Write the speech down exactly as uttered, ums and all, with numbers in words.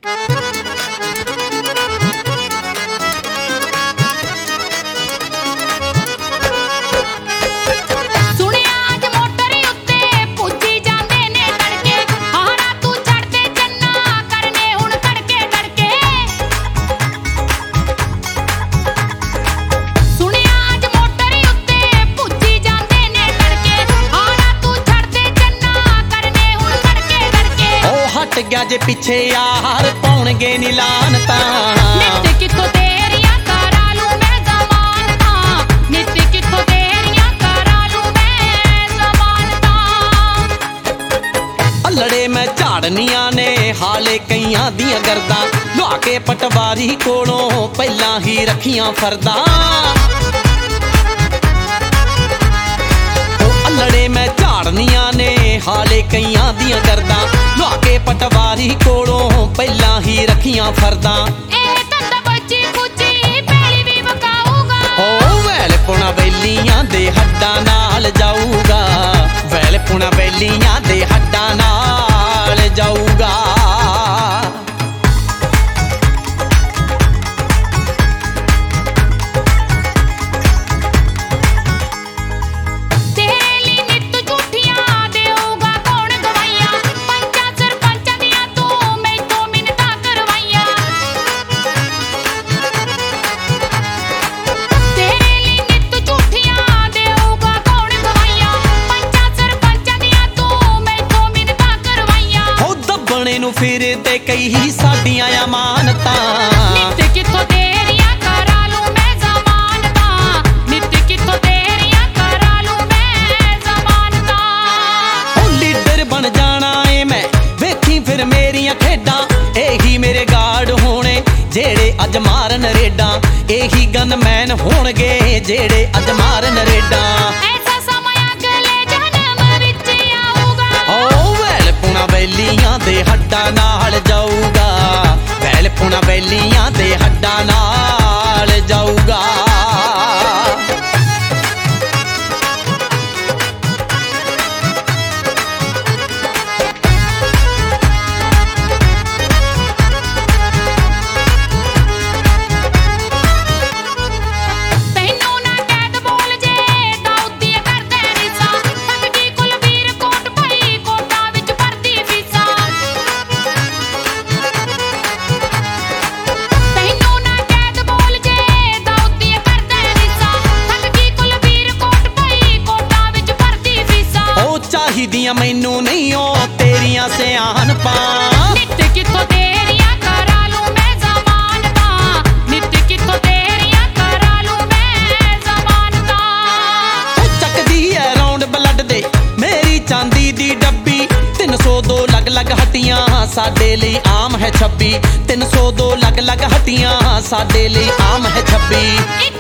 ਗਿਆ ਜੇ ਪਿੱਛੇ ਯਾਰ ਪਾਉਣਗੇ ਨੀ ਲਾਨਤਾਂ। ਨਿੱਤ ਕਿੱਥੋਂ ਤੇਰੀਆਂ ਕਰਾ ਲੂੰ ਮੈਂ ਜ਼ਮਾਨਤਾਂ, ਨਿੱਤ ਕਿੱਥੋਂ ਤੇਰੀਆਂ ਕਰਾ ਲੂੰ ਮੈਂ ਜ਼ਮਾਨਤਾਂ। ਅਲੜੇ ਮੈਂ ਝਾੜਨੀਆਂ ਨੇ ਹਾਲੇ ਕਈਆਂ ਦੀਆਂ ਗਰਦਾਂ, ਲੁਆ ਕੇ ਪਟਵਾਰੀ ਕੋਲੋਂ ਪਹਿਲਾਂ ਹੀ ਰੱਖੀਆਂ ਫਰਦਾਂ। ਅਲੜੇ ਮੈਂ ਝਾੜਨੀਆਂ ਨੇ ਹਾਲੇ ਕਈਆਂ ਦੀਆਂ ਗਰਦਾਂ, ਲੁਆ ਕੇ ਪਟਵਾਰੀ ਕੋਲੋਂ ਪਹਿਲਾਂ ਹੀ ਰੱਖੀਆਂ ਫਰਦਾਂ। ਇਹ ਧੰਦਾ ਬੱਚੀ ਕੁੱਚੀ ਪੈਲੀ ਵੀ ਵਕਾਊਗਾ, ਹੋ ਵੈਲ ਪੁਣਾ ਬੈਲੀਆਂ ਦੇ ਹੱਡਾਂ ਨਾਲ ਜਾਊਗਾ, ਵੈਲ ਪੁਣਾ ਬੈਲੀਆਂ ਦੇ ਹੱਡਾਂ ਨਾਲ ਜਾਊਗਾ। ਨੂੰ ਫਿਰਦੇ ਕਈ ਸਾਡੀਆਂ ਅਮਾਨਤਾਂ। ਨਿੱਤ ਕਿੱਥੋਂ ਤੇਰੀਆਂ ਕਰਾ ਲੂੰ ਮੈਂ ਜ਼ਮਾਨਤਾਂ, ਨਿੱਤ ਕਿੱਥੋਂ ਤੇਰੀਆਂ ਕਰਾ ਲੂੰ ਮੈਂ ਜ਼ਮਾਨਤਾਂ। ਹੋ ਲੀਡਰ ਬਣ ਜਾਣਾ ਏ ਮੈਂ, ਵੇਖੀ ਫਿਰ ਮੇਰੀਆਂ ਖੇਡਾਂ, ਇਹੀ ਮੇਰੇ ਗਾਰਡ ਹੋਣੇ ਜਿਹੜੇ ਅੱਜ ਮਾਰਨ ਰੇਡਾਂ, ਇਹੀ ਗਨਮੈਨ ਹੋਣਗੇ ਜਿਹੜੇ ਅੱਜ ਮਾਰਨ ਰੇਡਾਂ। ਐਸਾ ਸਮਾਂ ਅਗਲੇ ਜਨਮ ਵਿੱਚ ਆਊਗਾ, ਹੋ ਵੈਲ ਪੁਣਾ ਬੈਲੀਆਂ ਦੇ ਹੱਡਾਂ ਨਾਲ ਜਾਊਗਾ, ਵੈਲ ਪੁਣਾ ਬੈਲੀਆਂ ਦੇ ਹੱਡਾਂ ਨਾਲ ਜਾਊਗਾ। ਚਾਹੀਦੀਆਂ ਮੈਨੂੰ ਨਹੀਂ ਉਹ ਤੇਰੀਆਂ ਸਿਆਣਪਾਂ। ਨਿੱਤ ਕਿੱਥੋਂ ਤੇਰੀਆਂ ਕਰਾ ਲੂੰ ਮੈਂ ਜ਼ਮਾਨਤਾਂ, ਨਿੱਤ ਕਿੱਥੋਂ ਤੇਰੀਆਂ ਕਰਾ ਲੂੰ ਮੈਂ ਜ਼ਮਾਨਤਾਂ। ਉਹ ਚੱਕਦੀ ਐ ਰਾਉਂਡ ਬਲੱਡ ਦੇ ਮੇਰੀ ਚਾਂਦੀ ਦੀ ਡੱਬੀ, ਤਿੰਨ ਸੌ ਦੋ ਲੱਗ ਲੱਗ ਹੱਟੀਆਂ ਸਾਡੇ ਲਈ ਆਮ ਹੈ ਛੱਬੀ, ਤਿੰਨ ਸੌ ਦੋ ਲੱਗ ਲੱਗ ਹੱਟੀਆਂ ਸਾਡੇ ਲਈ ਆਮ ਹੈ ਛੱਬੀ।